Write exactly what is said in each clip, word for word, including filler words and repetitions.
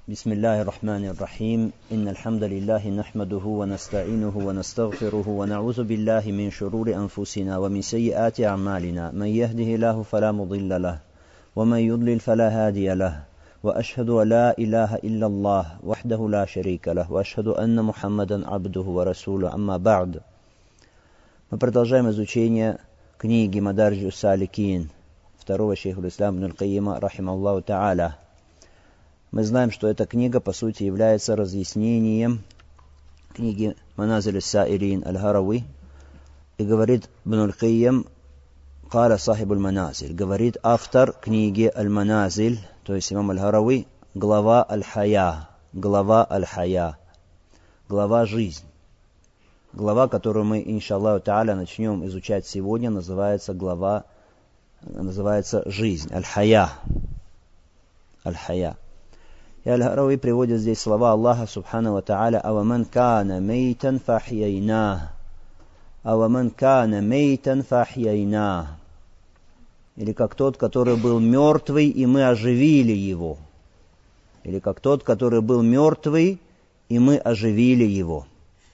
بسم الله الرحمن الرحيم إن الحمد لله نحمده ونستعينه ونستغفره ونعوذ بالله من شرور أنفسنا ومن سيئات أعمالنا من يهده الله فلا مضل له ومن يضلل فلا هادي له وأشهد أن لا إله إلا الله وحده لا شريك له وأشهد أن محمدا عبده ورسوله أما بعد. Мы продолжаем изучение книги Мадаридж ас-Саликин второго шейха ислама ибн аль-Кайима рахимахуллаху та'аля. Мы знаем, что эта книга, по сути, является разъяснением книги Маназиль ас-Саилин аль-Харави. И говорит ибн аль-Кайим, «Каля сахибуль маназиль», говорит автор книги Аль-Маназиль, то есть имам аль-Харави, глава аль-Хая, глава аль-Хая, глава жизнь. Глава, которую мы, иншаллаху та'аля, начнем изучать сегодня, называется глава, называется жизнь, аль-Хая, аль-Хая. И Аль-Харави приводит здесь слова Аллаха Субхану ва Та'аля: «Аваман кана мейтан фахьяйна». «Аваман кана мейтан фахьяйна». Или как тот, который был мертвый, и мы оживили его. Или как тот, который был мертвый, и мы оживили его.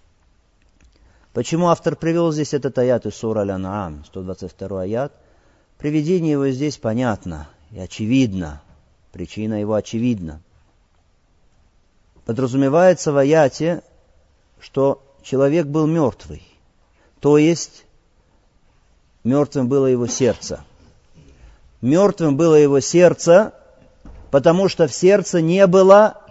Почему автор привел здесь этот аят из сура Аль-Ан'ам, сто двадцать второй аят? Приведение его здесь понятно и очевидно. Причина его очевидна. Подразумевается в аяте, что человек был мертвый, то есть мертвым было его сердце. Мертвым было его сердце, потому что в сердце не было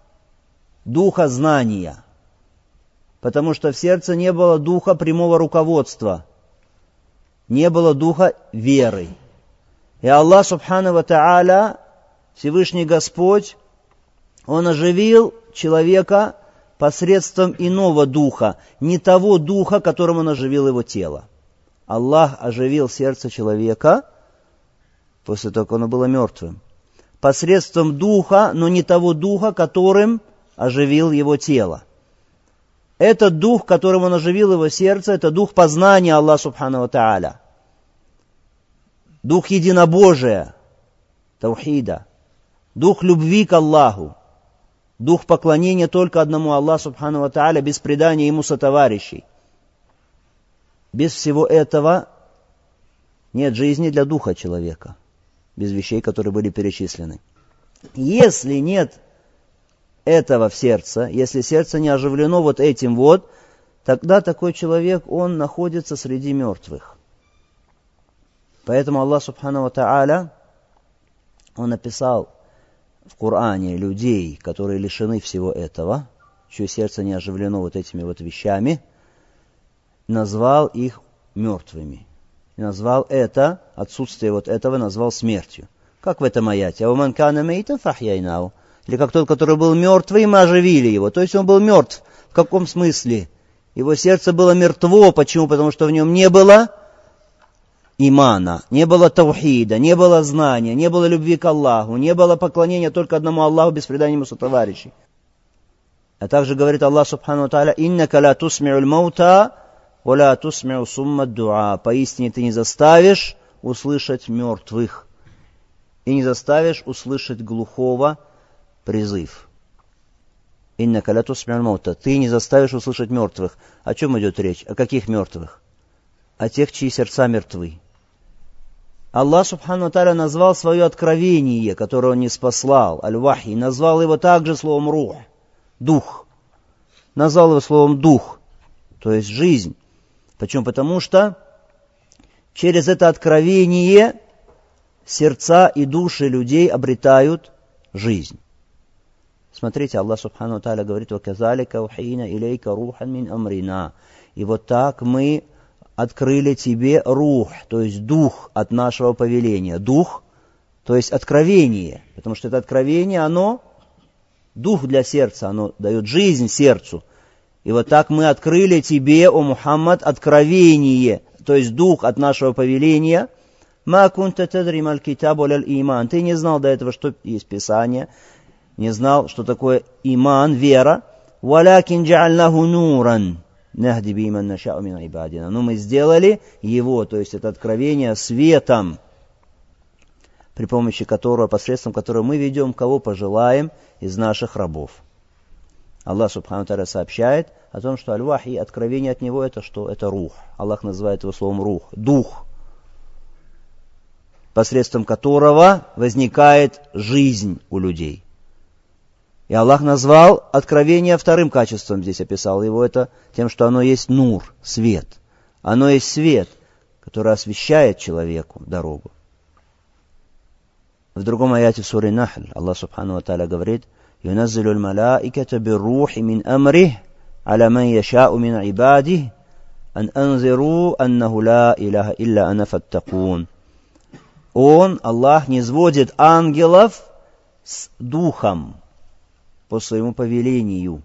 духа знания, потому что в сердце не было духа прямого руководства, не было духа веры. И Аллах Субхану ва Та'аля, Всевышний Господь, Он оживил человека посредством иного духа, не того духа, которым Он оживил его тело. Аллах оживил сердце человека после того, как оно было мертвым, посредством духа, но не того духа, которым оживил его тело. Этот дух, которым Он оживил его сердце, это дух познания Аллаха Субхану ва Та'аля, дух единобожия, таухида, дух любви к Аллаху, дух поклонения только одному Аллаху Субхану ва Та'аля, без предания Ему сотоварищей. Без всего этого нет жизни для духа человека, без вещей, которые были перечислены. Если нет этого в сердце, если сердце не оживлено вот этим вот, тогда такой человек, он находится среди мертвых. Поэтому Аллах Субхану ва Та'аля, Он написал в Коране людей, которые лишены всего этого, чье сердце не оживлено вот этими вот вещами, назвал их мертвыми. И назвал это, отсутствие вот этого, назвал смертью. Как в этом аяте? «Аваман кана мейтан фахьяйнау». Или как тот, который был мертвый, мы оживили его. То есть он был мертв. В каком смысле? Его сердце было мертво. Почему? Потому что в нем не было имана, не было таухида, не было знания, не было любви к Аллаху, не было поклонения только одному Аллаху без предания Ему сотоварищей. А также говорит Аллах Субхану ва Та'аля: «Иннака ла тусми'уль маута, ва ла тусми'у сумма дуа». Поистине ты не заставишь услышать мертвых и не заставишь услышать глухого призыв. «Иннака ла тусми'уль маута». Ты не заставишь услышать мертвых. О чем идет речь? О каких мертвых? О тех, чьи сердца мертвы. Аллах Субхану ва Та'аля назвал свое откровение, которое Он не спаслал, аль-вахи, назвал его также словом рух, дух. Назвал его словом дух, то есть жизнь. Почему? Потому что через это откровение сердца и души людей обретают жизнь. Смотрите, Аллах Субхану ва Та'аля говорит: «Ваказалика ухийна илейка рухан мин амрина». И вот так мы открыли тебе рух, то есть дух от нашего повеления. Дух, то есть откровение. Потому что это откровение, оно дух для сердца, оно дает жизнь сердцу. И вот так мы открыли тебе, о Мухаммад, откровение, то есть дух от нашего повеления. «Ма кунта тадри маль китабу ляль иман». Ты не знал до этого, что есть Писание, не знал, что такое иман, вера. «Валякин джа'альнаху нуран». Но мы сделали его, то есть это откровение, светом. при помощи которого, посредством которого мы ведем, кого пожелаем из наших рабов. Аллах Субхану ва Тааля сообщает о том, что аль-вахи, откровение от него, это что? Это рух. Аллах называет его словом рух, дух, посредством которого возникает жизнь у людей. И Аллах назвал откровение вторым качеством, здесь описал его, это тем, что оно есть нур, свет. Оно есть свет, который освещает человеку дорогу. В другом аяте в суре Нахль Аллах Субхану ва Тааля говорит: «Юназзилу аль-малаиката бир-рухи мин амрих аля ман яша'у мин ибадих ан анзиру аннаху ла илаха илля ана фаттакун». Он, Аллах, низводит ангелов с духом по своему повелению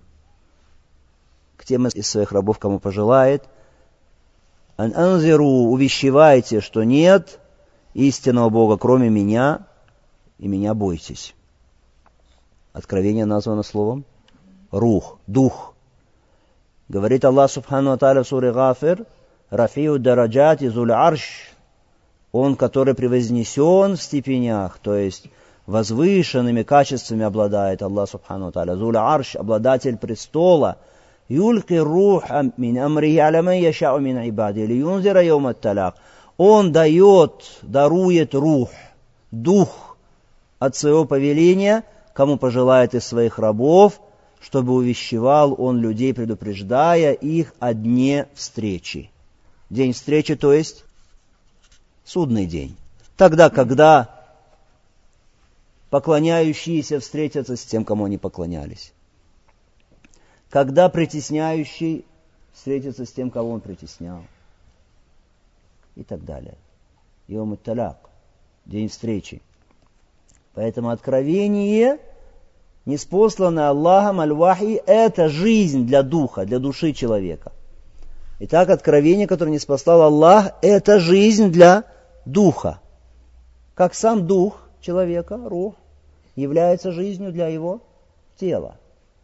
к тем из своих рабов, кому пожелает. «Ан анзиру» увещевайте, что нет истинного Бога, кроме меня, и меня бойтесь. Откровение названо словом рух, дух. Говорит Аллах Субхану ва Тааля в суре Гафир: «Рафиу дараджати зуль арш». Он, который превознесен в степенях, то есть возвышенными качествами обладает Аллах Субхану ва Тааля. Зуль арш, обладатель престола. Юльки руха мин амрихи аля ман яша'у мин ибади лиюнзира йоум ат-талак. Он дает, дарует рух, дух от своего повеления, кому пожелает из своих рабов, чтобы увещевал он людей, предупреждая их о дне встречи. День встречи, то есть судный день. Тогда, когда поклоняющиеся встретятся с тем, кому они поклонялись. Когда притесняющий встретится с тем, кого он притеснял. И так далее. Йом ат-талак, день встречи. Поэтому откровение, ниспосланное Аллахом, аль-вахи, это жизнь для духа, для души человека. Итак, откровение, которое ниспослал Аллах, это жизнь для духа. Как сам дух человека, рух, является жизнью для его тела.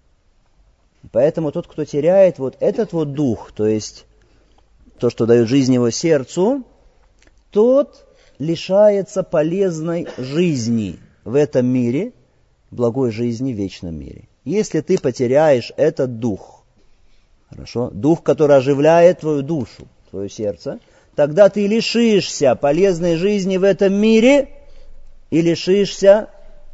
Поэтому тот, кто теряет вот этот вот дух, то есть то, что дает жизнь его сердцу, тот лишается полезной жизни в этом мире, благой жизни в вечном мире. Если ты потеряешь этот дух, хорошо, дух, который оживляет твою душу, твое сердце, тогда ты лишишься полезной жизни в этом мире и лишишься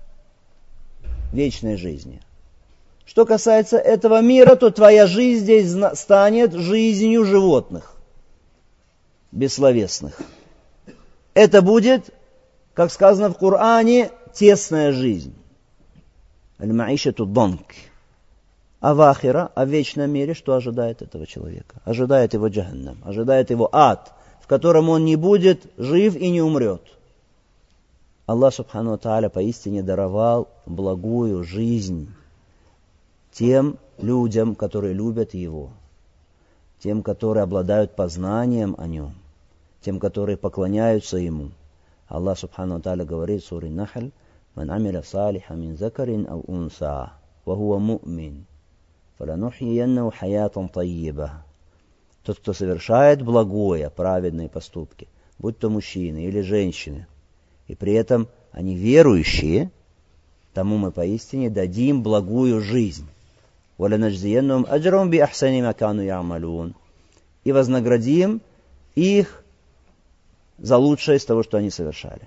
вечной жизни. Что касается этого мира, то твоя жизнь здесь станет жизнью животных, бессловесных. Это будет, как сказано в Коране, тесная жизнь. Аль-маишату данк. А в ахира, а в вечном мире, что ожидает этого человека? Ожидает его джаханнам, ожидает его ад, в котором он не будет жив и не умрет. Аллах Субхану ва Тааля поистине даровал благую жизнь тем людям, которые любят Его, тем, которые обладают познанием о Нем, тем, которые поклоняются Ему. Аллах Субхану ва Тааля говорит в суре Нахль: «Ман амиля салиха мин закарин ау унса, ва хуа му'мин, фаланухьияннаху хаятан таййиба». Тот, кто совершает благое, праведные поступки, будь то мужчины или женщины, и при этом они верующие, тому мы поистине дадим благую жизнь. وَلَنَجْزِيَنَّهُمْ أَجْرَهُمْ بِأَحْسَنِ مَا كَانُوا يَعْمَلُونَ. И вознаградим их за лучшее из того, что они совершали.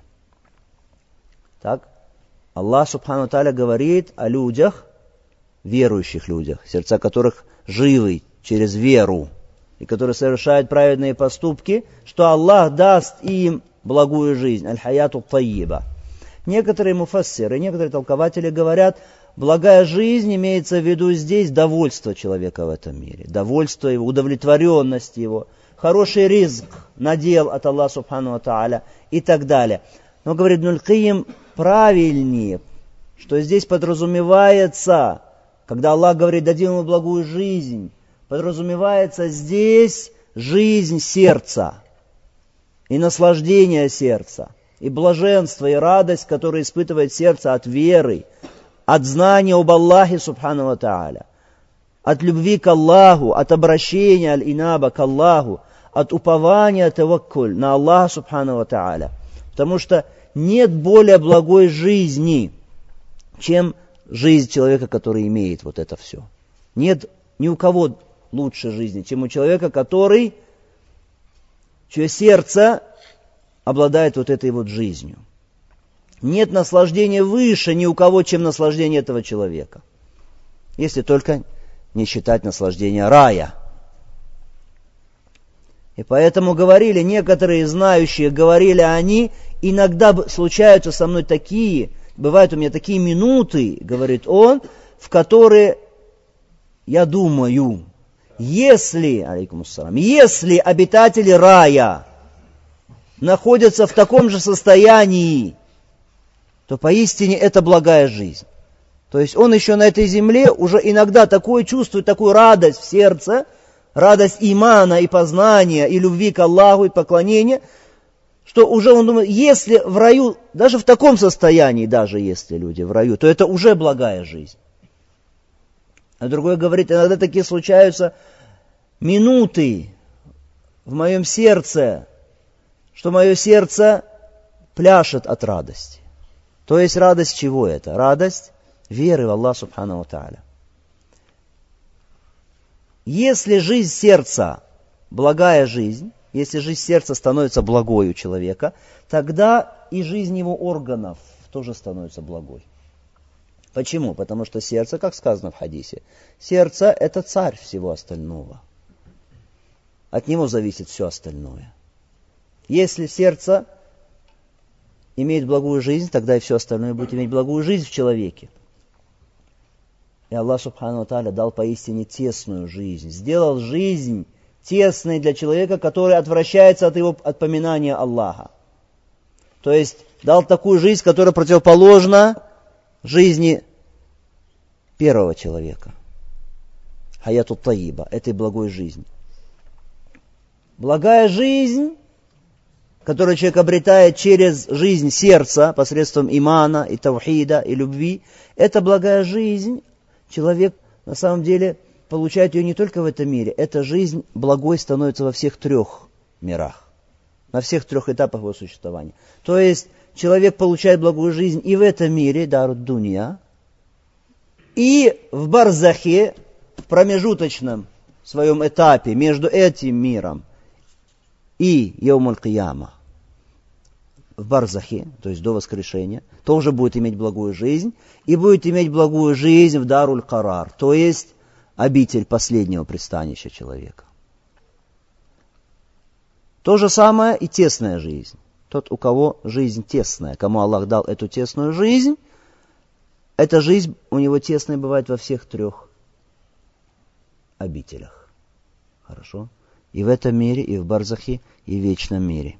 Так, Аллах Субхану ва Тааля говорит о людях, верующих людях, сердца которых живы через веру, и которые совершают праведные поступки, что Аллах даст им благую жизнь, аль-хаяту таййиба. Некоторые муфассиры, некоторые толкователи говорят, благая жизнь имеется в виду здесь довольство человека в этом мире, довольство его, удовлетворенность его, хороший ризк, надел от Аллаха Субхану ва Тааля и так далее. Но, говорит Ибн аль-Кайим, правильнее, что здесь подразумевается, когда Аллах говорит, дадим ему благую жизнь, подразумевается здесь жизнь сердца и наслаждение сердца, и блаженство, и радость, которую испытывает сердце от веры, от знания об Аллахе Субхану ва Тааля, от любви к Аллаху, от обращения аль-инаба к Аллаху, от упования таваккуль на Аллаха Субхану ва Тааля. Потому что нет более благой жизни, чем жизнь человека, который имеет вот это все. Нет ни у кого лучше жизни, чем у человека, который, чье сердце обладает вот этой вот жизнью. Нет наслаждения выше ни у кого, чем наслаждение этого человека. Если только не считать наслаждение рая. И поэтому говорили, некоторые знающие, говорили они, иногда случаются со мной такие, бывают у меня такие минуты, говорит он, в которые я думаю, если, алейкум ассалам, если обитатели рая находятся в таком же состоянии, то поистине это благая жизнь. То есть он еще на этой земле уже иногда такое чувствует, такую радость в сердце, радость имана и познания, и любви к Аллаху, и поклонения, что уже он думает, если в раю, даже в таком состоянии, даже если люди в раю, то это уже благая жизнь. А другой говорит, иногда такие случаются минуты в моем сердце, что мое сердце пляшет от радости. То есть радость чего это? Радость веры в Аллах Субхану ва Тааля. Если жизнь сердца благая жизнь, если жизнь сердца становится благой у человека, тогда и жизнь его органов тоже становится благой. Почему? Потому что сердце, как сказано в хадисе, сердце – это царь всего остального. От него зависит все остальное. Если сердце имеет благую жизнь, тогда и все остальное будет иметь благую жизнь в человеке. И Аллах Субхану ва Тааля дал поистине тесную жизнь. Сделал жизнь тесной для человека, который отвращается от его от поминания Аллаха. То есть дал такую жизнь, которая противоположна жизни первого человека. Хаятут таиба, этой благой жизни. Благая жизнь, которую человек обретает через жизнь сердца, посредством имана и тавхида и любви, это благая жизнь. Человек на самом деле получает ее не только в этом мире. Эта жизнь благой становится во всех трех мирах. На всех трех этапах его существования. То есть человек получает благую жизнь и в этом мире, дарут дунья, и в барзахе, в промежуточном своем этапе между этим миром и яумуль кияма, в барзахе, то есть до воскрешения, тоже будет иметь благую жизнь, и будет иметь благую жизнь в даруль карар, то есть обитель последнего пристанища человека. То же самое и тесная жизнь. Тот, у кого жизнь тесная, кому Аллах дал эту тесную жизнь, эта жизнь у него тесная бывает во всех трех обителях. Хорошо? И в этом мире, и в барзахе, и в вечном мире.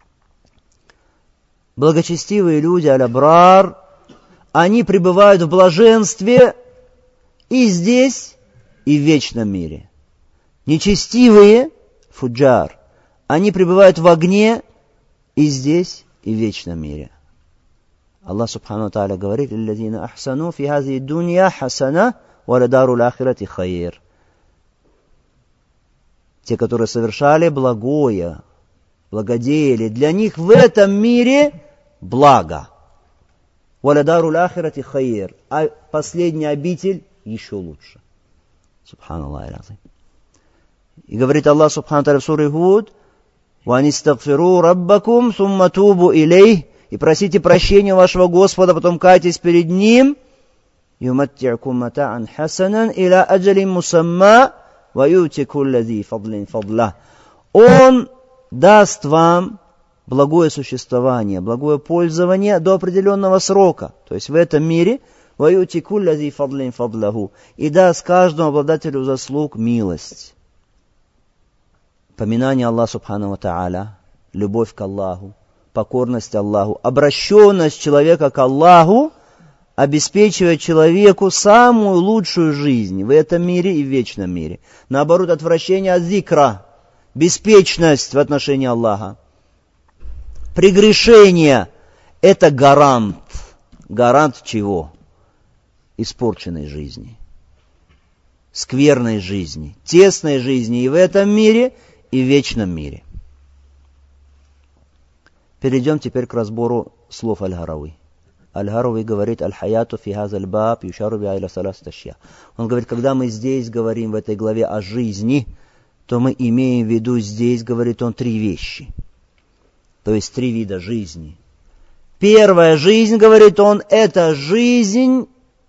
Благочестивые люди, аль-абрар, они пребывают в блаженстве и здесь, и в вечном мире. Нечестивые, фуджар, они пребывают в огне и здесь, и в вечном мире. Аллах Субхану ва Тааля говорит, «Лиллазина ахсану фи хази дунья хасана, ва ладару л-ахирати хайр». Те, которые совершали благое, благодеяли, для них в этом мире благо. Валадару л-ахирати хайр. А последний обитель еще лучше. Субханаллах. И говорит Аллах Субхану Тааля в суре Худ: «Ванистагфиру раббакум сумма тубу илейх». И просите прощения вашего Господа, потом кайтесь перед Ним. «Юматти'кум мата'ан хасанан иля аджалин мусамма ва ю'ти кулля зи фадлин фадла». Он даст вам благое существование, благое пользование до определенного срока. То есть в этом мире وَيُؤْتِ كُلَّ ذِي فَضْلٍ فَضْلَهُ, и даст каждому обладателю заслуг милость. Поминание Аллаха Субхану ва Тааля, любовь к Аллаху, покорность Аллаху, обращенность человека к Аллаху обеспечивает человеку самую лучшую жизнь в этом мире и в вечном мире. Наоборот, отвращение от зикра, беспечность в отношении Аллаха, прегрешение – это гарант. Гарант чего? Испорченной жизни, скверной жизни, тесной жизни и в этом мире, и в вечном мире. Перейдем теперь к разбору слов Аль-Гарауи. Аль-Гарауи говорит: «Аль-хаяту фи хазаль баб юшару биха иля саласат ашья». Он говорит, когда мы здесь говорим в этой главе о жизни, то мы имеем в виду здесь, говорит он, три вещи. То есть три вида жизни. Первая жизнь, говорит он, это жизнь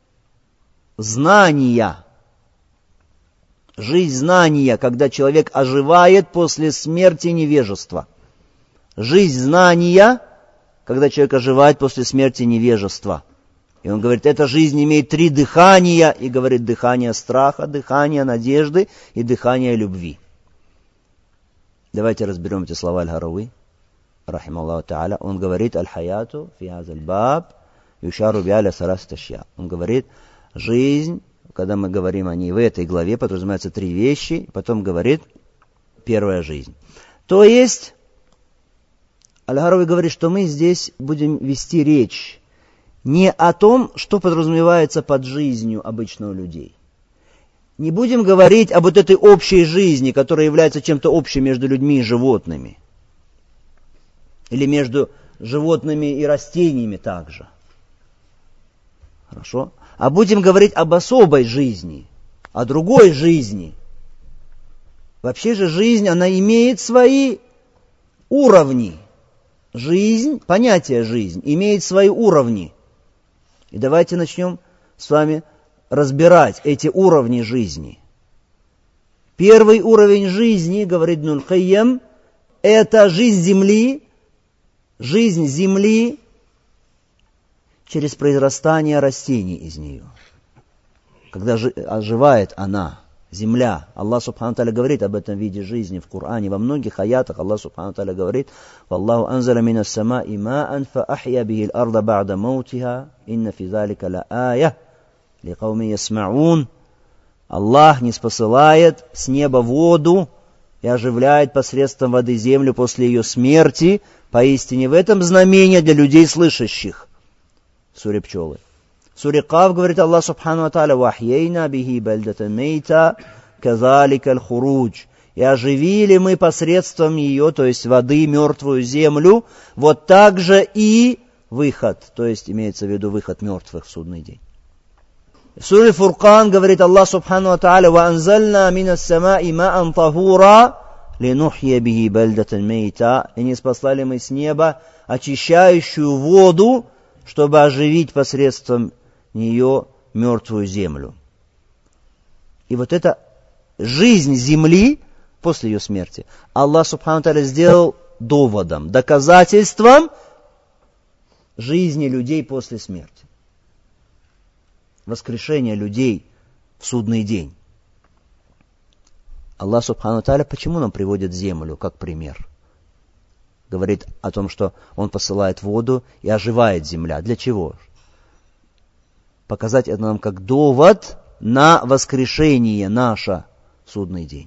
знания. Жизнь знания, когда человек оживает после смерти невежества. Жизнь знания, когда человек оживает после смерти невежества. И он говорит, эта жизнь имеет три дыхания, и говорит, дыхание страха, дыхание надежды и дыхание любви. Давайте разберем эти слова Аль-Гарауи, рахималлаху та'аля. Он говорит, аль-хаяту фи хазаль баб юшару биха иля саласат ашья. Он говорит, жизнь, когда мы говорим о ней в этой главе, подразумевается три вещи, потом говорит, первая жизнь. То есть, Аль-Гарауи говорит, что мы здесь будем вести речь не о том, что подразумевается под жизнью обычных людей. Не будем говорить об вот этой общей жизни, которая является чем-то общим между людьми и животными. Или между животными и растениями также. Хорошо? А будем говорить об особой жизни, о другой жизни. Вообще же жизнь, она имеет свои уровни. Жизнь, понятие жизнь, имеет свои уровни. И давайте начнем с вами разбирать эти уровни жизни. Первый уровень жизни, говорит Ибн аль-Кайим, это жизнь земли, жизнь земли через произрастание растений из нее. Когда оживает она, земля, Аллах Субхану Тааля говорит об этом виде жизни в Коране. Во многих аятах Аллах Субхану Тааля говорит: «Валлаху анзаля минас самаи маан фа ахья бихи аль-арда ба'да маутиха, инна фи залика ла ая ли кауми ясмаун». Аллах ниспосылает с неба воду и оживляет посредством воды землю после ее смерти. Поистине в этом знамение для людей слышащих. В суре Пчелы. В суре Каф говорит Аллах Субхану ва Тааля: «Вахьейна бихи бальдатан мейта казалика аль-хуруджь». И оживили мы посредством ее, то есть воды, мертвую землю, вот так же и выход, то есть имеется в виду выход мертвых в судный день. В суре Фуркан говорит Аллах Субхану ва Тааля: «Ва анзальна минас самаи маан tahura линухья бихи бальдатан мейта». И ниспослали мы с неба очищающую воду, чтобы оживить посредством нее мертвую землю. И вот эта жизнь земли после ее смерти Аллах Субхану Тааля сделал доводом, доказательством жизни людей после смерти. Воскрешение людей в судный день. Аллах Субхану Тааля почему нам приводит землю как пример? Говорит о том, что Он посылает воду и оживает земля. Для чего? Показать это нам как довод на воскрешение наше в судный день.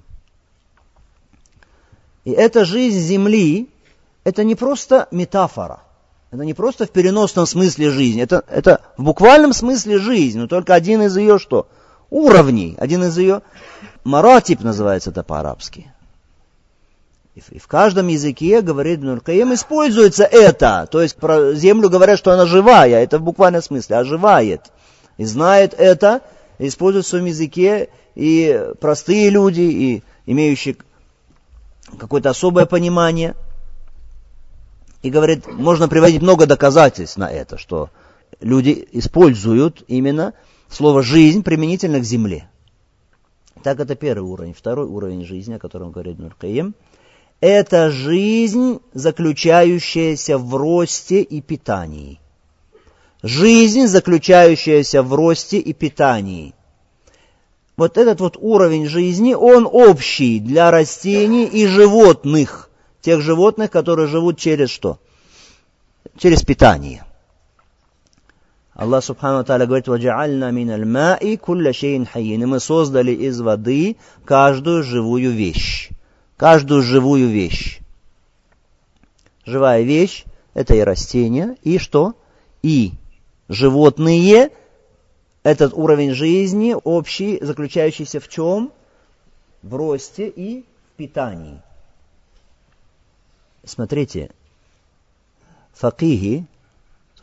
И эта жизнь земли, это не просто метафора. Это не просто в переносном смысле жизнь. Это, это в буквальном смысле жизнь. Но только один из ее что? Уровней. Один из ее маратиб называется это по-арабски. И в каждом языке, говорит Ибн аль-Кайим, используется это. То есть про землю говорят, что она живая. Это в буквальном смысле. Оживает. И знает это. Используют в своем языке и простые люди, и имеющие какое-то особое понимание. И говорит, можно приводить много доказательств на это, что люди используют именно слово «жизнь» применительно к земле. Так, это первый уровень. Второй уровень жизни, о котором говорит Ибн аль-Кайим, это жизнь, заключающаяся в росте и питании. Жизнь, заключающаяся в росте и питании. Вот этот вот уровень жизни, он общий для растений и животных. Тех животных, которые живут через что? Через питание. Аллах Субхану ва Тааля говорит: «Ваджа'альна миналь ма'i кулля шейин хайин». И мы создали из воды каждую живую вещь. Каждую живую вещь. Живая вещь – это и растения, и что? И животные. Этот уровень жизни общий, заключающийся в чем? В росте и в питании. Смотрите, факихи,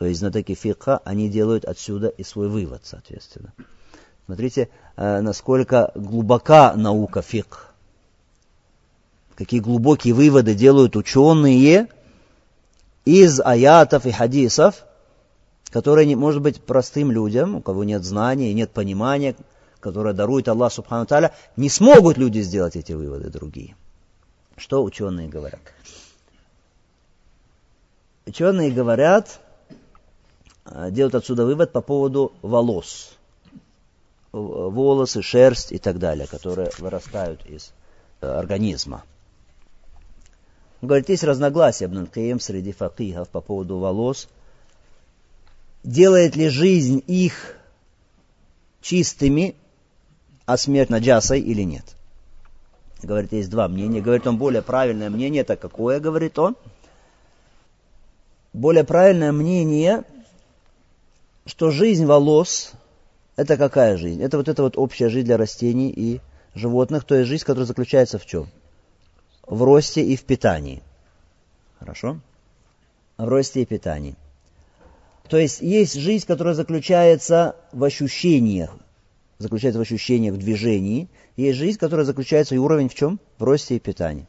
то есть знатоки фикха, они делают отсюда и свой вывод, соответственно. Смотрите, насколько глубока наука фикх. Какие глубокие выводы делают ученые из аятов и хадисов, которые, может быть, простым людям, у кого нет знаний, нет понимания, которое дарует Аллах Субхану Тааля, не смогут люди сделать эти выводы другие. Что ученые говорят? Ученые говорят, делают отсюда вывод по поводу волос. Волосы, шерсть и так далее, которые вырастают из организма. Говорит, есть разногласия Ибн аль-Кайим среди факихов по поводу волос. Делает ли жизнь их чистыми, а смерть наджасой или нет? Говорит, есть два мнения. Говорит, он более правильное мнение. Это какое, говорит он? Более правильное мнение, что жизнь волос, это какая жизнь? Это вот эта вот общая жизнь для растений и животных, то есть жизнь, которая заключается в чем? В росте и в питании. Хорошо? В росте и питании. То есть есть жизнь, которая заключается в ощущениях, заключается в ощущениях, в движении. Есть жизнь, которая заключается и уровень в чем? В росте и питании.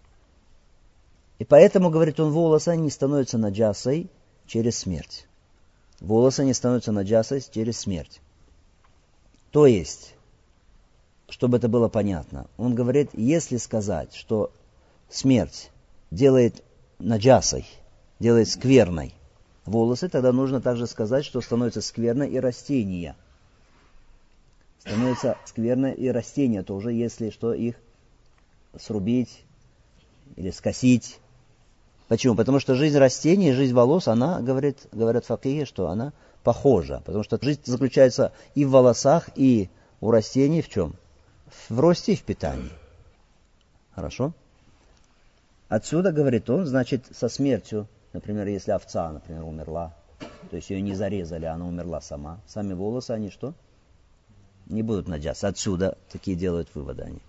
И поэтому, говорит он, волосы не становятся наджасой через смерть. Волосы не становятся наджасой через смерть. То есть, чтобы это было понятно, он говорит, если сказать, что смерть делает наджасой, делает скверной волосы, тогда нужно также сказать, что становится скверной и растения. Становится скверной и растения тоже, если что, их срубить или скосить. Почему? Потому что жизнь растений, жизнь волос, она, говорит, говорят факихи, что она похожа. Потому что жизнь заключается и в волосах, и у растений в чем? В росте и в питании. Хорошо? Отсюда, говорит он, значит, со смертью, например, если овца, например, умерла, то есть ее не зарезали, она умерла сама, сами волосы, они что? Не будут наджас. Отсюда такие делают выводы они.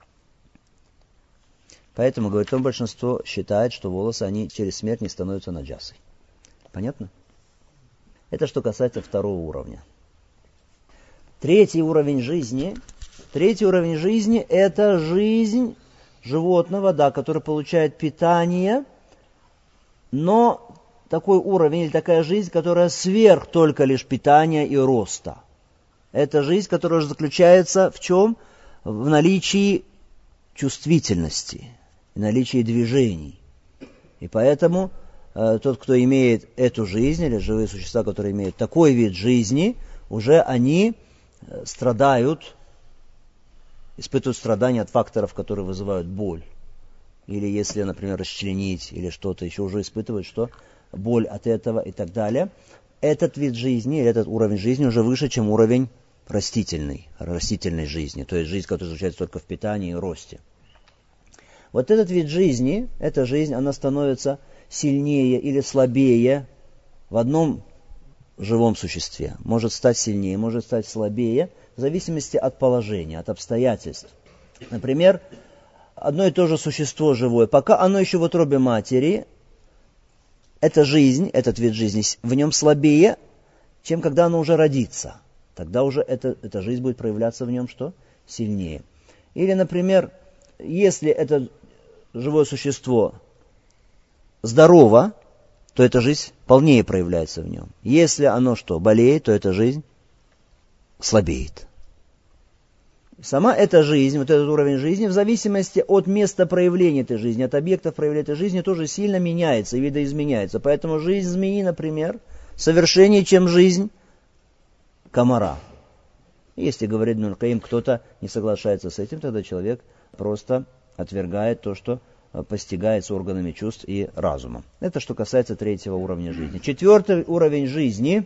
Поэтому, говорит он, большинство считает, что волосы, они через смерть не становятся наджасой. Понятно? Это что касается второго уровня. Третий уровень жизни. Третий уровень жизни – это жизнь животного, да, который получает питание, но такой уровень или такая жизнь, которая сверх только лишь питания и роста. Это жизнь, которая заключается в чем? В наличии чувствительности, в наличии движений. И поэтому э, тот, кто имеет эту жизнь, или живые существа, которые имеют такой вид жизни, уже они э, страдают, испытывают страдания от факторов, которые вызывают боль. Или если, например, расчленить, или что-то еще, уже испытывают, что боль от этого и так далее. Этот вид жизни, или этот уровень жизни уже выше, чем уровень растительной, растительной жизни. То есть жизнь, которая заключается только в питании и росте. Вот этот вид жизни, эта жизнь, она становится сильнее или слабее в одном живом существе. Может стать сильнее, может стать слабее, в зависимости от положения, от обстоятельств. Например, одно и то же существо живое, пока оно еще в утробе матери, эта жизнь, этот вид жизни в нем слабее, чем когда оно уже родится. Тогда уже эта, эта жизнь будет проявляться в нем что? Сильнее. Или, например, если это живое существо здорово, то эта жизнь полнее проявляется в нем. Если оно что, болеет, то эта жизнь слабеет. Сама эта жизнь, вот этот уровень жизни, в зависимости от места проявления этой жизни, от объектов проявления этой жизни, тоже сильно меняется и видоизменяется. Поэтому жизнь змеи, например, совершеннее, чем жизнь комара. Если, говорит Ибн аль-Кайим, кто-то не соглашается с этим, тогда человек просто отвергает то, что постигается органами чувств и разума. Это что касается третьего уровня жизни. Четвертый уровень жизни.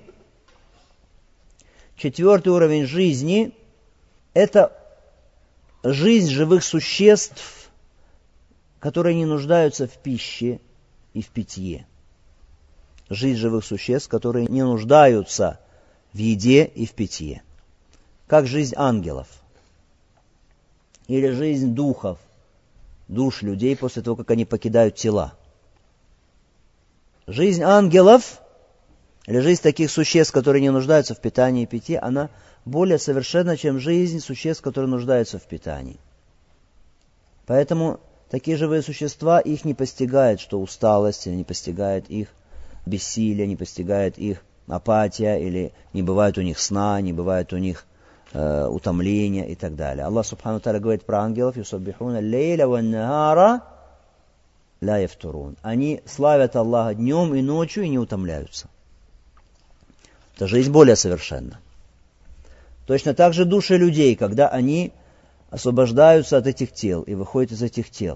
Четвертый уровень жизни – это жизнь живых существ, которые не нуждаются в пище и в питье. Жизнь живых существ, которые не нуждаются в еде и в питье. Как жизнь ангелов. Или жизнь духов, душ людей после того, как они покидают тела. Жизнь ангелов или жизнь таких существ, которые не нуждаются в питании и питье, она более совершенна, чем жизнь существ, которые нуждаются в питании. Поэтому такие живые существа, их не постигает, что усталость, не постигает их бессилие, не постигает их апатия, или не бывает у них сна, не бывает у них э, утомления и так далее. Аллах Субхану Тааля говорит про ангелов: «Юсаббихуна лейля ва нахара ла яфтурун». Они славят Аллаха днем и ночью и не утомляются. Это жизнь более совершенна. Точно так же души людей, когда они освобождаются от этих тел и выходят из этих тел,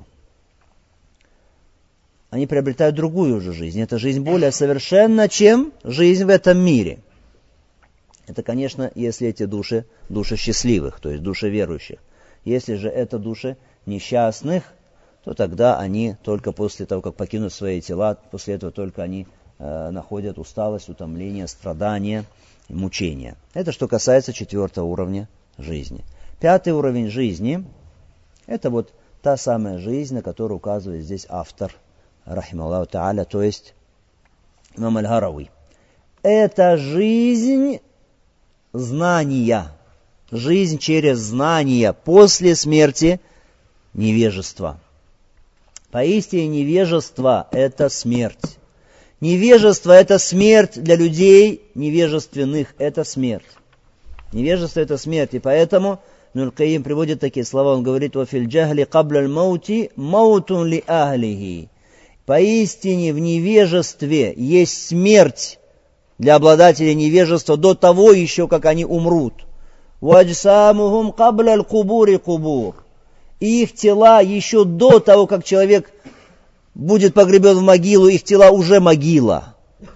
они приобретают другую уже жизнь. Это жизнь более совершенна, чем жизнь в этом мире. Это, конечно, если эти души, души счастливых, то есть души верующих. Если же это души несчастных, то тогда они только после того, как покинут свои тела, после этого только они э, находят усталость, утомление, страдания и мучения. Это что касается четвертого уровня жизни. Пятый уровень жизни – это вот та самая жизнь, на которую указывает здесь автор, рахималлаху та'аля, то есть имам аль-Харави. Это жизнь знания, жизнь через знания после смерти невежества. Поистине невежество – это смерть. Невежество – это смерть для людей невежественных, это смерть. Невежество – это смерть, и поэтому Ибн аль-Кайим приводит такие слова, он говорит: «Ва фил джахли кабля аль-маути маутун ли ахлихи». Поистине в невежестве есть смерть для обладателей невежества до того еще, как они умрут. «Ва аджсамухум кабля аль-кубури кубур». И их тела еще до того, как человек будет погребен в могилу, их тела уже могила.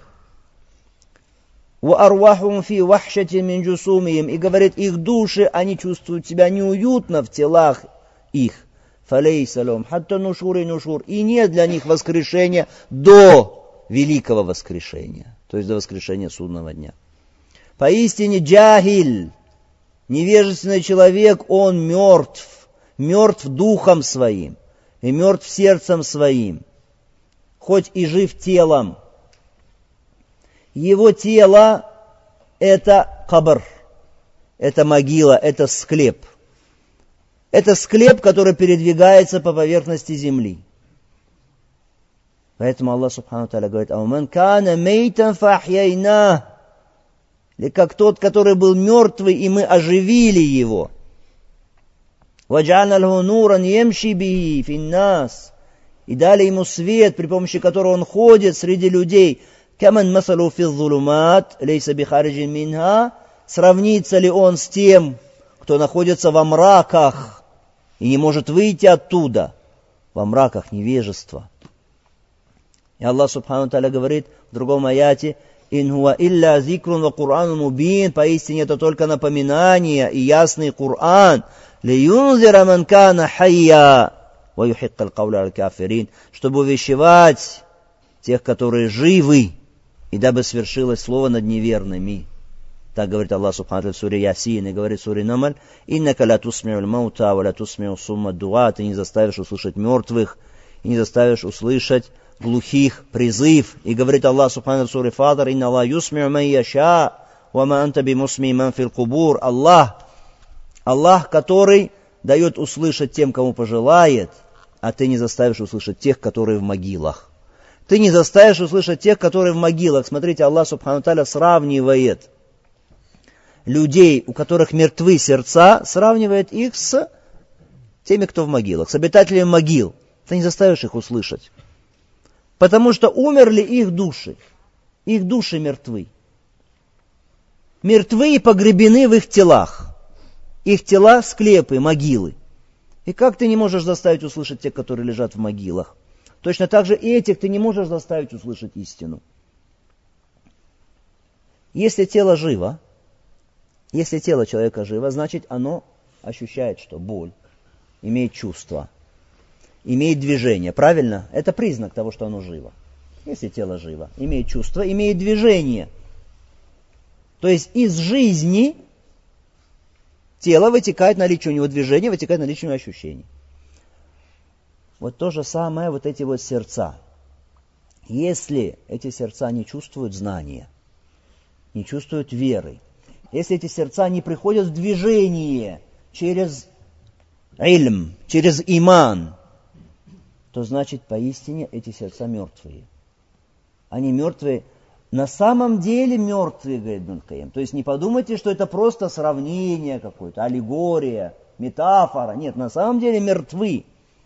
وَأَرْوَحُمْ فِي وَحْشَةٍ مِنْ جُسُومِهِمْ. И говорит, их души, они чувствуют себя неуютно в телах их. فَلَيْسَ لَهُمْ حَتَّى نُشُورِ نُشُورِ. И нет для них воскрешения до великого воскрешения, то есть до воскрешения судного дня. Поистине джахиль, невежественный человек, он мертв, мертв духом своим и мертв сердцем своим, хоть и жив телом. Его тело – это кабр, это могила, это склеп. Это склеп, который передвигается по поверхности земли. Поэтому Аллах Субхану Тааля говорит: «Ауман кана мейтан фахьяйна». Или как тот, который был мертвый, и мы оживили его. «Вадж'альна лху нуран ямши бихи финнас». И дали ему свет, при помощи которого он ходит среди людей. «Каман масалу фи зулумат, лейса бихариджин минха». Сравнится ли он с тем, кто находится во мраках и не может выйти оттуда? Во мраках невежества. И Аллах Субхану Тааля говорит в другом аяте: «Ин хуа илля зикрун ва Кур'ану мубин». Поистине это только напоминание и ясный Кур'ан. «Лиюнзира ман кана хайя ва юхикка аль-кауля аль-кафирин». Чтобы увещевать тех, которые живы, и дабы свершилось слово над неверными. Так говорит Аллах Субхану Тааля в суре Ясин, и говорит в суре Намль: «Иннака ла тусми'у аль-маута ва ла тусми'у сумма дуа». Ты не заставишь услышать мертвых, и не заставишь услышать глухих призыв. И говорит Аллах Субхану в суре Фатир: «Инна Аллах юсми'у ман яша, ва ма анта бимусми ман фил кубур». Аллах, Аллах, который дает услышать тем, кому пожелает, а ты не заставишь услышать тех, которые в могилах. Ты не заставишь услышать тех, которые в могилах. Смотрите, Аллах Субхану Тааля сравнивает людей, у которых мертвы сердца, сравнивает их с теми, кто в могилах, с обитателями могил. Ты не заставишь их услышать. Потому что умерли их души. Их души мертвы. Мертвы и погребены в их телах. Их тела склепы, могилы. И как ты не можешь заставить услышать тех, которые лежат в могилах? Точно так же и этих ты не можешь заставить услышать истину. Если тело живо, если тело человека живо, значит оно ощущает что? Боль, имеет чувства, имеет движение. Правильно? Это признак того, что оно живо. Если тело живо, имеет чувства, имеет движение. То есть из жизни тело вытекает наличие у него движения, вытекает наличие у него ощущений. Вот то же самое, вот эти вот сердца. Если эти сердца не чувствуют знания, не чувствуют веры. Если эти сердца не приходят в движение через ильм, через иман, то значит поистине эти сердца мертвые. Они мертвые, на самом деле мертвые, говорит Ибн Кайим. То есть не подумайте, что это просто сравнение какое-то, аллегория, метафора. Нет, на самом деле мертвы.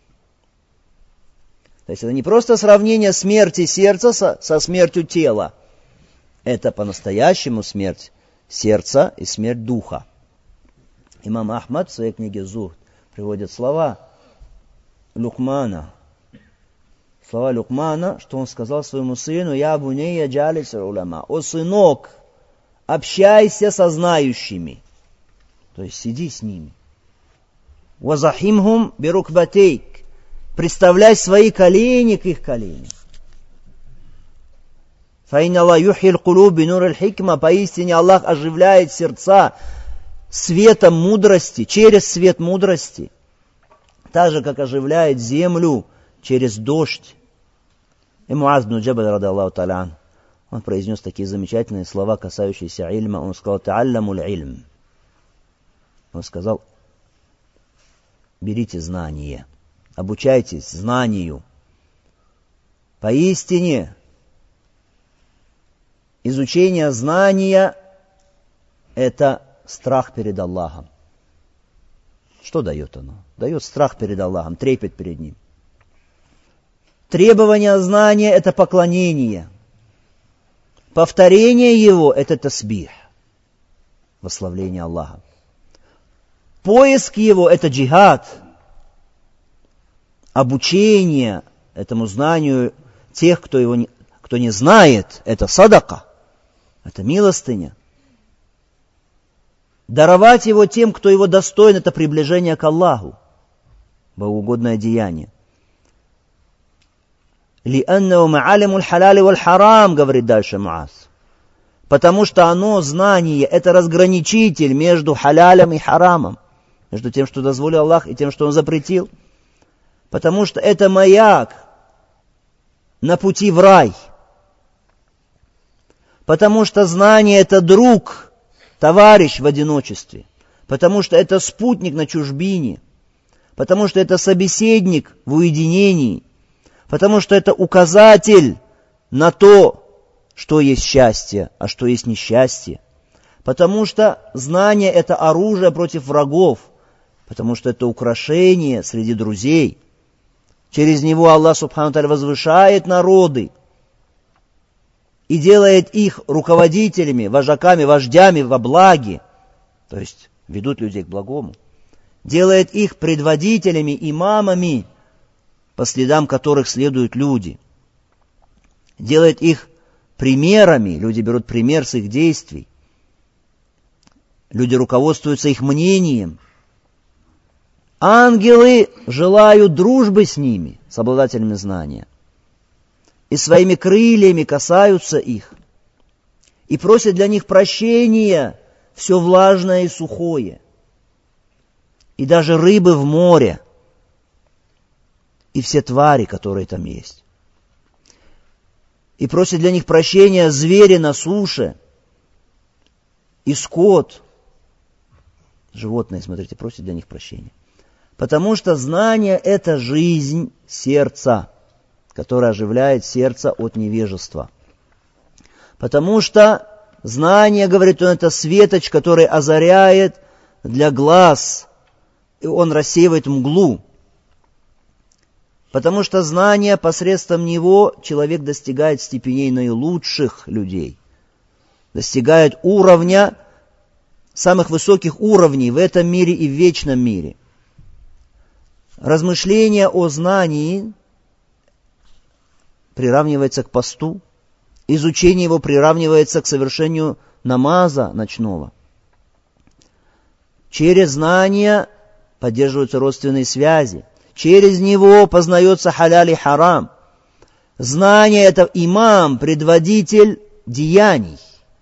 То есть это не просто сравнение смерти сердца со, со смертью тела. Это по-настоящему смерть сердца и смерть духа. Имам Ахмад в своей книге «Зухд» приводит слова Лукмана. Слова Лукмана, что он сказал своему сыну: «Я бунейя джалис уляма». «О сынок, общайся со знающими». То есть сиди с ними. «Вазахимхум бирукбатейк». Представляй свои колени к их коленям. «Фаинна Аллах юхил кулуби нур аль-хикма». Поистине Аллах оживляет сердца светом мудрости, через свет мудрости. Так же, как оживляет землю через дождь. И Муаз бн Джабаль, ради Аллаху та'аля, он произнес такие замечательные слова, касающиеся ильма. Он сказал: «Та'алламу л'ильм». Он сказал: берите знание, обучайтесь знанию. Поистине, изучение знания – это страх перед Аллахом. Что дает оно? Дает страх перед Аллахом, трепет перед Ним. Требование знания – это поклонение. Повторение его – это тасбих, восславление Аллаха. Поиск его – это джихад. Обучение этому знанию тех, кто его не, кто не знает, это садака, это милостыня. Даровать его тем, кто его достоин, это приближение к Аллаху, богоугодное деяние. «Лианнау ма'алимуль халяли валь харам», говорит дальше Муаз. Потому что оно, знание, это разграничитель между халялем и харамом, между тем, что дозволил Аллах, и тем, что Он запретил. Потому что это маяк на пути в рай. Потому что знание – это друг, товарищ в одиночестве. Потому что это спутник на чужбине. Потому что это собеседник в уединении. Потому что это указатель на то, что есть счастье, а что есть несчастье. Потому что знание – это оружие против врагов. Потому что это украшение среди друзей. Через него Аллах Субхану ва Тааля возвышает народы и делает их руководителями, вожаками, вождями во благе, то есть ведут людей к благому. Делает их предводителями, имамами, по следам которых следуют люди. Делает их примерами, люди берут пример с их действий. Люди руководствуются их мнением. Ангелы желают дружбы с ними, с обладателями знания. И своими крыльями касаются их. И просят для них прощения все влажное и сухое. И даже рыбы в море. И все твари, которые там есть. И просят для них прощения звери на суше. И скот. Животные, смотрите, просят для них прощения. Потому что знание – это жизнь сердца, которая оживляет сердце от невежества. Потому что знание, говорит он, это светоч, который озаряет для глаз, и он рассеивает мглу. Потому что знание, посредством него человек достигает степеней наилучших людей, достигает уровня, самых высоких уровней в этом мире и в вечном мире. Размышление о знании приравнивается к посту, изучение его приравнивается к совершению намаза ночного. Через знание поддерживаются родственные связи, через него познается халяль и харам. Знание – это имам, предводитель деяний,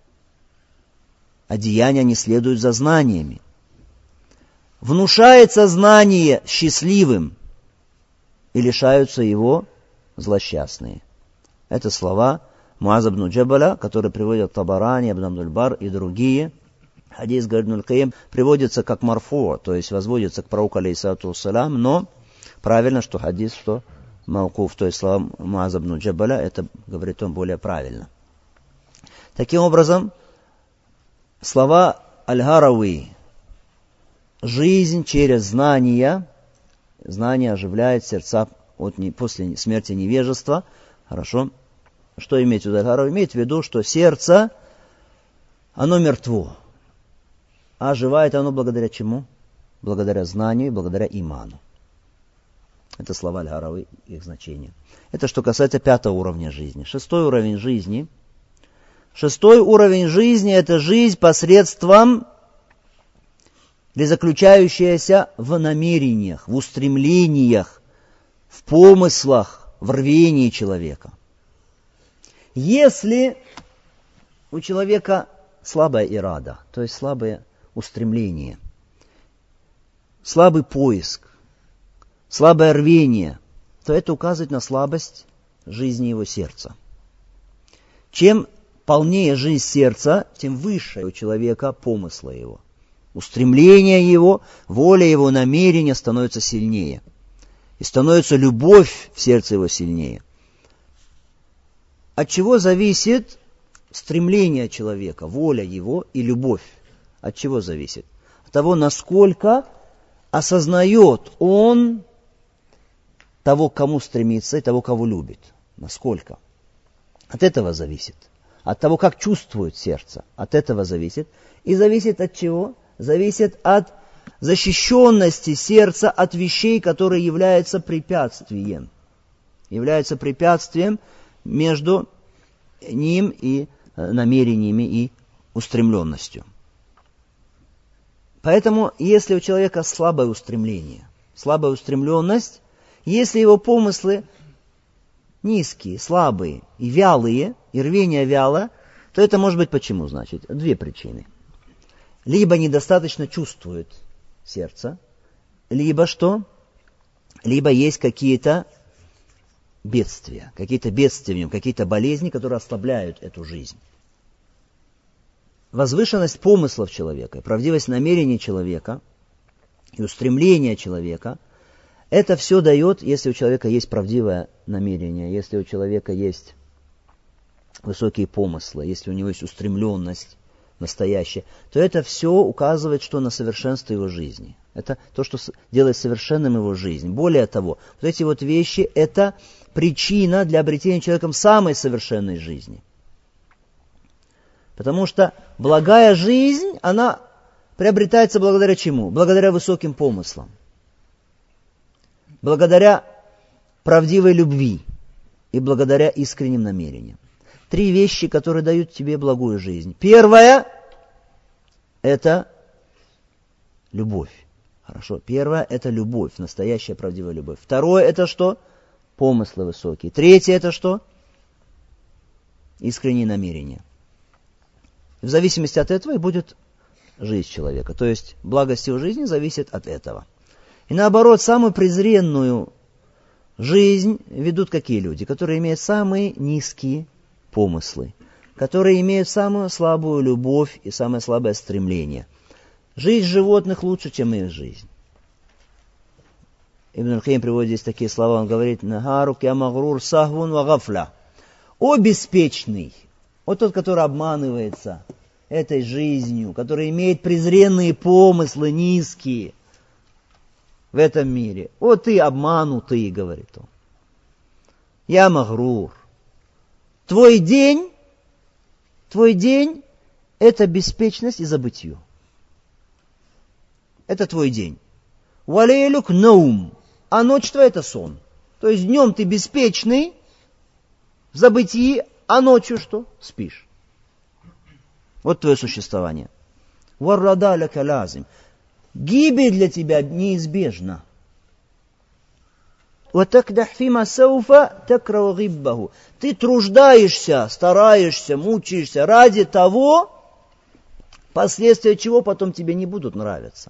а деяния не следуют за знаниями. Внушается знание счастливым, и лишаются его злосчастные. Это слова Муаз ибн Джабаля, который приводят Табарани, Ибн Абдуль-Бар и другие. Хадис, говорит Ибн аль-Кайим, приводится как марфу, то есть возводится к пророку алейхиссалату вассалям, но правильно, что хадис, что маукуф, то есть слова Муаз ибн Джабаля, это, говорит он, более правильно. Таким образом, слова Аль-Гарауи, жизнь через знания, знание оживляет сердца от не, после смерти невежества. Хорошо. Что имеет в виду Аль-Гарауи? Имеет в виду, что сердце, оно мертво. А оживает оно благодаря чему? Благодаря знанию и благодаря иману. Это слова Аль-Гарауи, их значение. Это что касается пятого уровня жизни. Шестой уровень жизни. Шестой уровень жизни – это жизнь посредством, или заключающаяся в намерениях, в устремлениях, в помыслах, в рвении человека. Если у человека слабая ирада, то есть слабое устремление, слабый поиск, слабое рвение, то это указывает на слабость жизни его сердца. Чем полнее жизнь сердца, тем выше у человека помысла его. Устремление его, воля его, намерение становятся сильнее. И становится любовь в сердце его сильнее. От чего зависит стремление человека, воля его и любовь? От чего зависит? От того, насколько осознает он того, к кому стремится, и того, кого любит. Насколько? От этого зависит. От того, как чувствует сердце. От этого зависит. И зависит от чего? Зависит от защищенности сердца от вещей, которые являются препятствием. Являются препятствием между ним и намерениями и устремленностью. Поэтому, если у человека слабое устремление, слабая устремленность, если его помыслы низкие, слабые и вялые, и рвение вяло, то это может быть почему, значит? Две причины. Либо недостаточно чувствует сердце, либо что? Либо есть какие-то бедствия, какие-то бедствия в нем, какие-то болезни, которые ослабляют эту жизнь. Возвышенность помыслов человека, правдивость намерений человека и устремления человека, это все дает, если у человека есть правдивое намерение, если у человека есть высокие помыслы, если у него есть устремленность настоящая, то это все указывает, что на совершенство его жизни. Это то, что делает совершенным его жизнь. Более того, вот эти вот вещи – это причина для обретения человеком самой совершенной жизни. Потому что благая жизнь, она приобретается благодаря чему? Благодаря высоким помыслам. Благодаря правдивой любви и благодаря искренним намерениям. Три вещи, которые дают тебе благую жизнь. Первое – это любовь. Хорошо. Первое – это любовь, настоящая правдивая любовь. Второе – это что? Помыслы высокие. Третье – это что? Искренние намерения. В зависимости от этого и будет жизнь человека. То есть благость его жизни зависит от этого. И наоборот, самую презренную жизнь ведут какие люди? Которые имеют самые низкие помыслы, которые имеют самую слабую любовь и самое слабое стремление. Жизнь животных лучше, чем их жизнь. Ибн аль-Кайим приводит здесь такие слова, он говорит: «Нахарук я магрур сахвун ва гафля». О беспечный, о тот, который обманывается этой жизнью, который имеет презренные помыслы, низкие в этом мире. О ты обманутый, говорит он. Я магрур. Твой день, твой день – это беспечность и забытье. Это твой день. Валейлюк наум, а ночь твоя – это сон. То есть днем ты беспечный, в забытии, а ночью что? Спишь. Вот твое существование. Варрада ляка лазим. Гибель для тебя неизбежна. Ты труждаешься, стараешься, мучаешься ради того, последствия чего потом тебе не будут нравиться.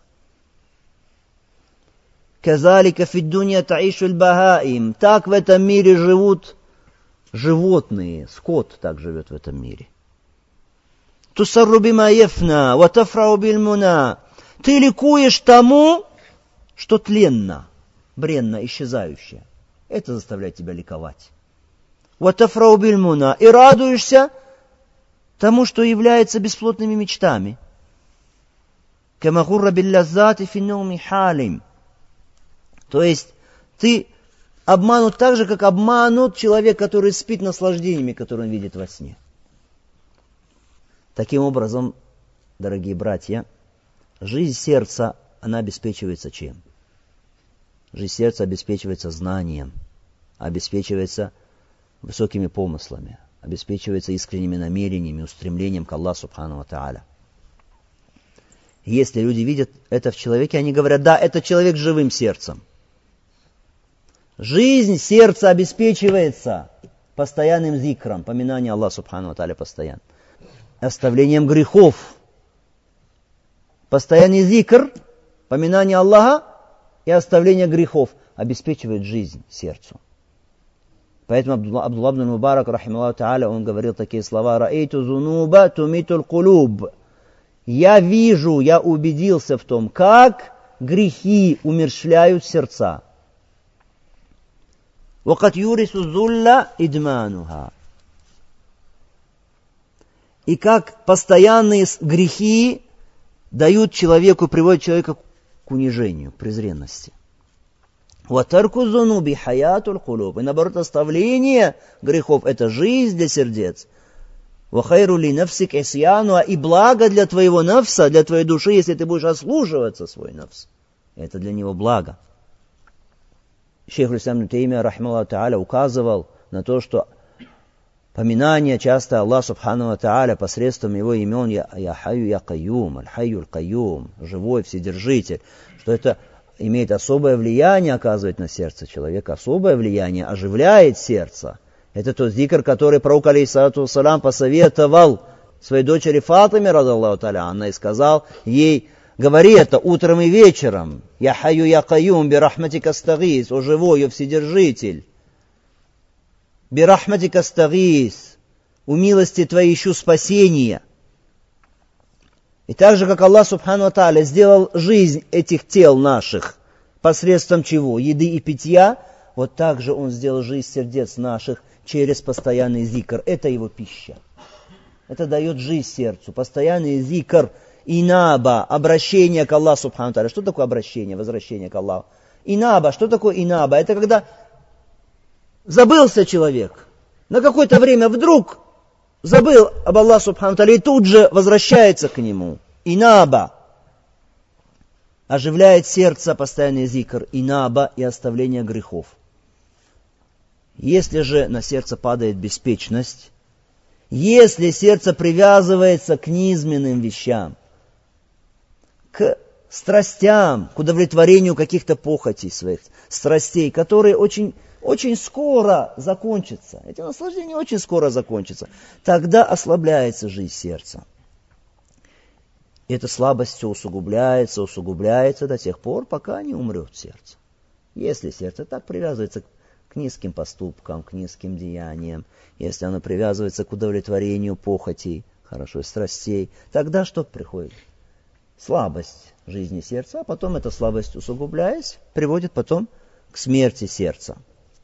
Так в этом мире живут Животные, скот так живет в этом мире. Тусарру бима яфна, ва тафрау биль муна. Ты ликуешь тому, что тленно, бренно, исчезающее. Это заставляет тебя ликовать. Ва тафрау биль муна. И радуешься тому, что является бесплотными мечтами. Кама гурра биль лаззати фи науми халим. То есть ты обманут так же, как обманут человек, который спит наслаждениями, которые он видит во сне. Таким образом, дорогие братья, жизнь сердца, она обеспечивается чем? Жизнь сердца обеспечивается знанием, обеспечивается высокими помыслами, обеспечивается искренними намерениями, устремлением к Аллаху Субхану ва Тааля. Если люди видят это в человеке, они говорят: да, это человек с живым сердцем. Жизнь сердца обеспечивается постоянным зикром, поминанием Аллаха Субхану ва Тааля постоянно, оставлением грехов. Постоянный зикр, поминание Аллаха и оставление грехов обеспечивает жизнь сердцу. Поэтому Абдулла ибн Мубарак, рахимахуллаху тааля, он говорил такие слова: «Раэйту зунуба тумитул кулуб». Я вижу, я убедился в том, как грехи умерщвляют сердца. «Вакат юрису зулла идмануха». И как постоянные грехи дают человеку, приводят человека к унижению, к презренности. «Ватарку зунуби хаятуль кулуб». И наоборот, оставление грехов – это жизнь для сердец. «Вахайру ли нафсик исьяну». И благо для твоего нафса, для твоей души, если ты будешь ослуживаться свой нафс. Это для него благо. Шейх аль-Ислам ибн Таймия, рахимахуллаху тааля, указывал на то, что поминание часто Аллаха Субхану ва Тааля посредством его имен «Я, я Хайю, Я Кайюм», «Аль-Хайю, Аль-Кайюм», «Живой Вседержитель», что это имеет особое влияние, оказывает на сердце человека, особое влияние, оживляет сердце. Это тот зикр, который пророк, алейхиссалату вассалям, посоветовал своей дочери Фатиме, радаллаху тааля анха, и сказал ей: говори это утром и вечером. «Я Хайю, Я Кайюм, бирахматика астагис», «О живой, о Вседержитель». «Бирахматика астагис», «У милости Твоей ищу спасения». И так же, как Аллах Субхану ва Тааля сделал жизнь этих тел наших посредством чего? Еды и питья, вот так же Он сделал жизнь сердец наших через постоянный зикр. Это Его пища. Это дает жизнь сердцу. Постоянный зикр, инаба, обращение к Аллаху Субхану ва Тааля. Что такое обращение, возвращение к Аллаху? Инаба, что такое инаба? Это когда забылся человек, на какое-то время вдруг забыл об Аллахе Субхану ва Тааля и тут же возвращается к Нему. Инаба. Оживляет сердце постоянный зикр. Инаба и оставление грехов. Если же на сердце падает беспечность, если сердце привязывается к низменным вещам, к страстям, к удовлетворению каких-то похотей своих, страстей, которые очень... очень скоро закончится. Эти наслаждения очень скоро закончатся. Тогда ослабляется жизнь сердца. И эта слабость все усугубляется, усугубляется до тех пор, пока не умрет сердце. Если сердце так привязывается к низким поступкам, к низким деяниям, если оно привязывается к удовлетворению похотей, хорошо, страстей, тогда что приходит? Слабость жизни сердца, а потом эта слабость, усугубляясь, приводит потом к смерти сердца.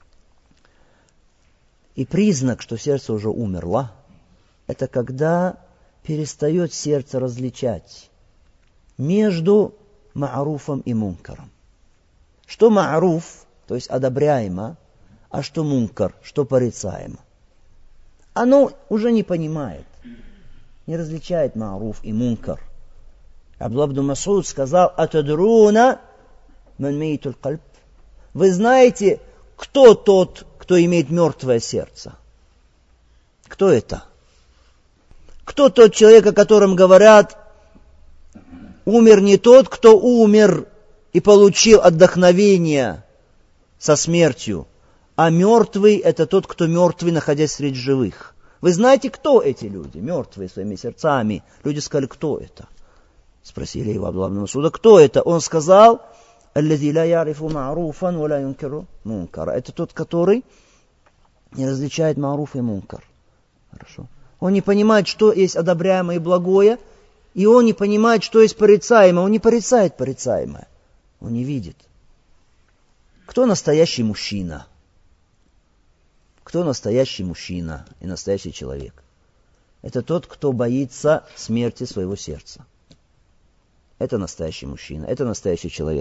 И признак, что сердце уже умерло, это когда перестает сердце различать между ма'руфом и мункаром. Что ма'руф, то есть одобряемо, а что мункар, что порицаемо. Оно уже не понимает, не различает ма'руф и мункар. Абдулла ибн Мас'уд сказал: «Атадруна ман мейтуль кальб». Вы знаете, кто тот, кто имеет мертвое сердце? Кто это? Кто тот человек, о котором говорят: умер не тот, кто умер и получил отдохновение со смертью, а мертвый — это тот, кто мертвый, находясь среди живых. Вы знаете, кто эти люди, мертвые своими сердцами? Люди сказали: кто это? Спросили его Абдулла ибн Мас'уда: кто это? Он сказал: «Аллази ла ярифу ма'руфан ва ла юнкиру мункара». Это тот, который не различает маруф и мункар. Хорошо. Он не понимает, что есть одобряемое и благое, и он не понимает, что есть порицаемое. Он не порицает порицаемое. Он не видит. Кто настоящий мужчина? Кто настоящий мужчина и настоящий человек? Это тот, кто боится смерти своего сердца. Это настоящий мужчина, это настоящий человек.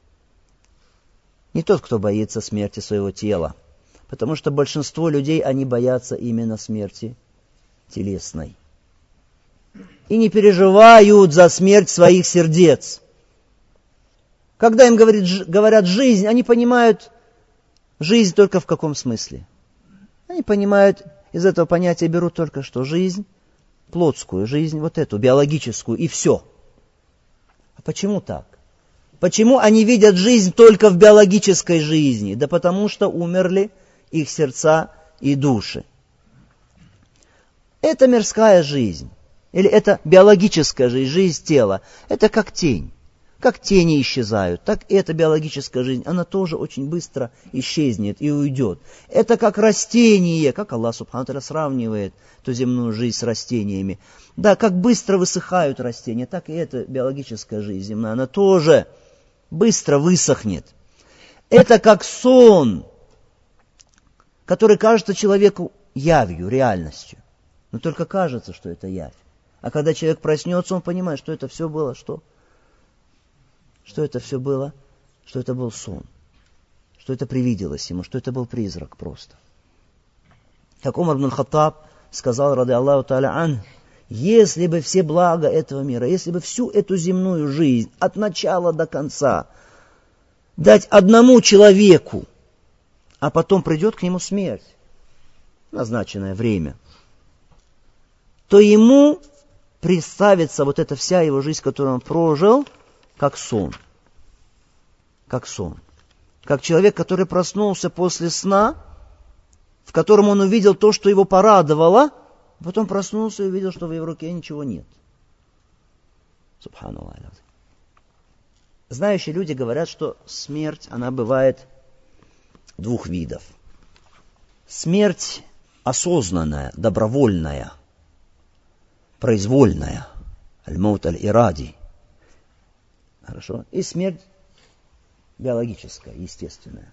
Не тот, кто боится смерти своего тела. Потому что большинство людей, они боятся именно смерти телесной. И не переживают за смерть своих сердец. Когда им говорит, говорят «жизнь», они понимают жизнь только в каком смысле. Они понимают, из этого понятия берут только что жизнь, плотскую жизнь, вот эту, биологическую, и все. А почему так? Почему они видят жизнь только в биологической жизни? Да потому что умерли их сердца и души. Это мирская жизнь, или это биологическая жизнь, жизнь тела. Это как тень. Как тени исчезают, так и эта биологическая жизнь, она тоже очень быстро исчезнет и уйдет. Это как растение, как Аллах Субхану ва Тааля сравнивает ту земную жизнь с растениями. Да, как быстро высыхают растения, так и эта биологическая жизнь земная, она тоже быстро высохнет. Это как сон, который кажется человеку явью, реальностью. Но только кажется, что это явь. А когда человек проснется, он понимает, что это все было что? Что это все было? Что это был сон. Что это привиделось ему, что это был призрак просто. Как Умар ибн Хаттаб сказал, ради Аллаху Тааля ан, если бы все блага этого мира, если бы всю эту земную жизнь от начала до конца дать одному человеку, а потом придет к нему смерть, назначенное время, то ему представится вот эта вся его жизнь, которую он прожил, как сон. Как сон. Как человек, который проснулся после сна, в котором он увидел то, что его порадовало, потом проснулся и увидел, что в его руке ничего нет. Субханаллах. Знающие люди говорят, что смерть, она бывает двух видов. Смерть осознанная, добровольная, произвольная. Аль-маут аль-иради. Хорошо. И смерть биологическая, естественная.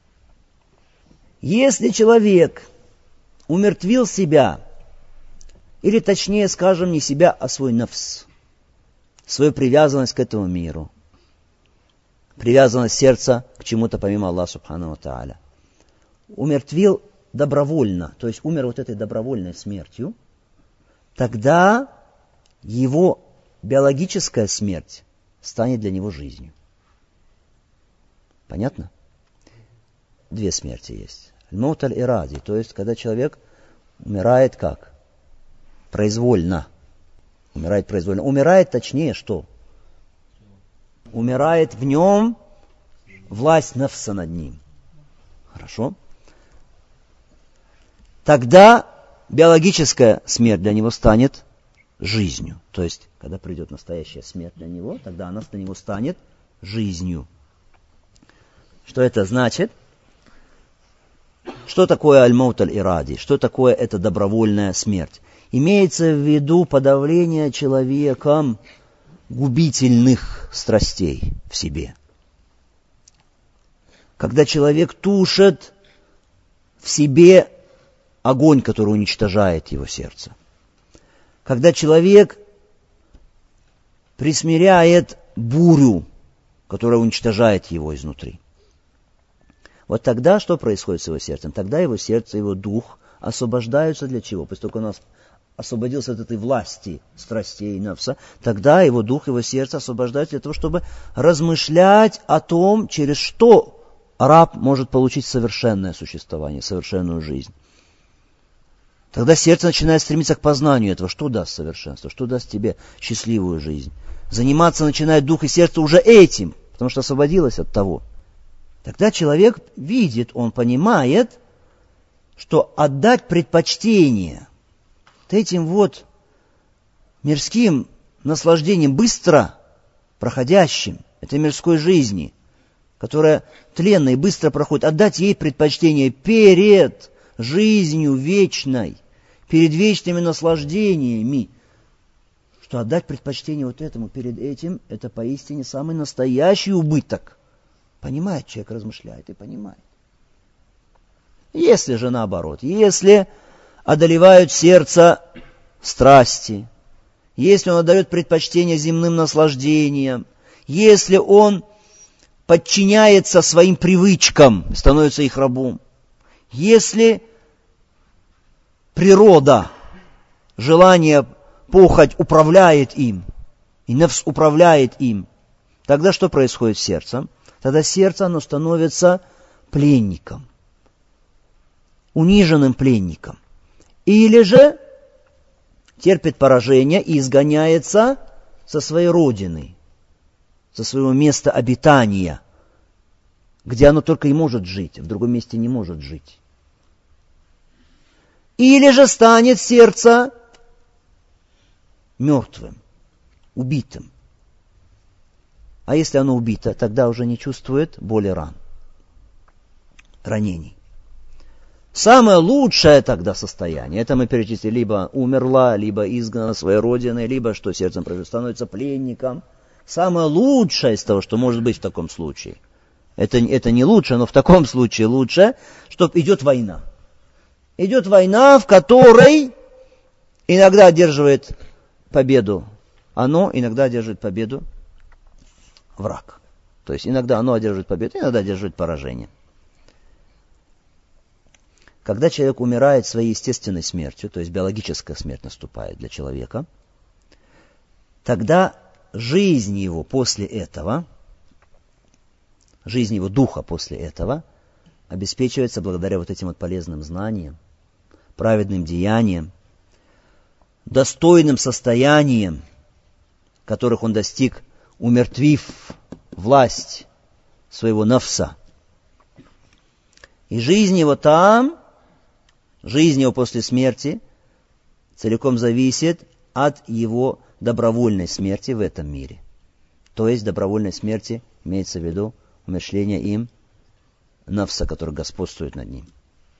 Если человек умертвил себя, или точнее скажем, не себя, а свой нафс, свою привязанность к этому миру, привязанность сердца к чему-то помимо Аллаха Субхану ва Тааля, умертвил добровольно, то есть умер вот этой добровольной смертью, тогда его биологическая смерть станет для него жизнью. Понятно? Две смерти есть. Аль-маут аль-иради, то есть когда человек умирает как? Произвольно. Умирает произвольно. Умирает точнее что? Умирает в нем власть нафса над ним. Хорошо? Тогда биологическая смерть для него станет жизнью. То есть, когда придет настоящая смерть для него, тогда она для него станет жизнью. Что это значит? Что такое аль-маут аль-иради? Что такое эта добровольная смерть? Имеется в виду подавление человеком губительных страстей в себе. Когда человек тушит в себе огонь, который уничтожает его сердце. Когда человек присмиряет бурю, которая уничтожает его изнутри. Вот тогда что происходит с его сердцем? Тогда его сердце, его дух освобождаются для чего? После того, как он нас освободился от этой власти страстей и нафса, тогда его дух, его сердце освобождаются для того, чтобы размышлять о том, через что раб может получить совершенное существование, совершенную жизнь. Тогда сердце начинает стремиться к познанию этого, что даст совершенство, что даст тебе счастливую жизнь. Заниматься начинает дух и сердце уже этим, потому что освободилось от того. Тогда человек видит, он понимает, что отдать предпочтение этим вот мирским наслаждением, быстро проходящим, этой мирской жизни, которая тленно и быстро проходит, отдать ей предпочтение перед жизнью вечной, перед вечными наслаждениями, что отдать предпочтение вот этому перед этим, это поистине самый настоящий убыток. Понимает человек, размышляет и понимает. Если же наоборот, если одолевают сердце страсти, если он отдает предпочтение земным наслаждениям, если он подчиняется своим привычкам, становится их рабом, если природа, желание, похоть управляет им, и нефс управляет им, тогда что происходит с сердцем? Тогда сердце, оно становится пленником, униженным пленником. Или же терпит поражение и изгоняется со своей родины, со своего места обитания, где оно только и может жить, в другом месте не может жить. Или же станет сердце мертвым, убитым. А если оно убито, тогда уже не чувствует боли ран, ранений. Самое лучшее тогда состояние, это мы перечислили, либо умерла, либо изгнана своей родины, либо что сердцем произошло, становится пленником. Самое лучшее из того, что может быть в таком случае, это, это не лучше, но в таком случае лучше, что идет война. Идет война, в которой иногда одерживает победу оно, иногда одерживает победу враг. То есть иногда оно одерживает победу, иногда одерживает поражение. Когда человек умирает своей естественной смертью, то есть биологическая смерть наступает для человека, тогда жизнь его после этого, жизнь его духа после этого обеспечивается благодаря вот этим вот полезным знаниям, праведным деяниям, достойным состояниям, которых он достиг, умертвив власть своего нафса. И жизнь его там, жизнь его после смерти целиком зависит от его добровольной смерти в этом мире. То есть добровольной смерти имеется в виду умерщвление им нафса, который господствует над ним.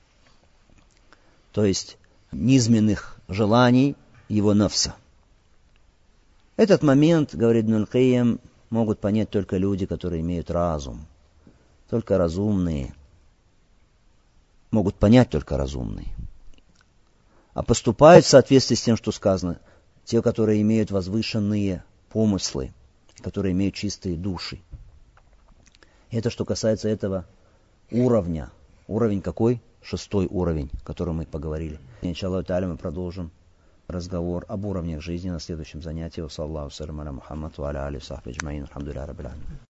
То есть низменных желаний его нафса. Этот момент, говорит Ибн аль-Кайим, могут понять только люди, которые имеют разум. Только разумные. Могут понять только разумные. А поступают в соответствии с тем, что сказано, те, которые имеют возвышенные помыслы, которые имеют чистые души. И это что касается этого уровня. Уровень какой? Шестой уровень, о котором мы поговорили. Иншаллаху та'аля мы продолжим разговор об уровнях жизни на следующем занятии. Саллаллаху салям аля Мухаммад ва аля алихи ва сахбихи аджмаин. Алхамдулиллахи раббил аламин.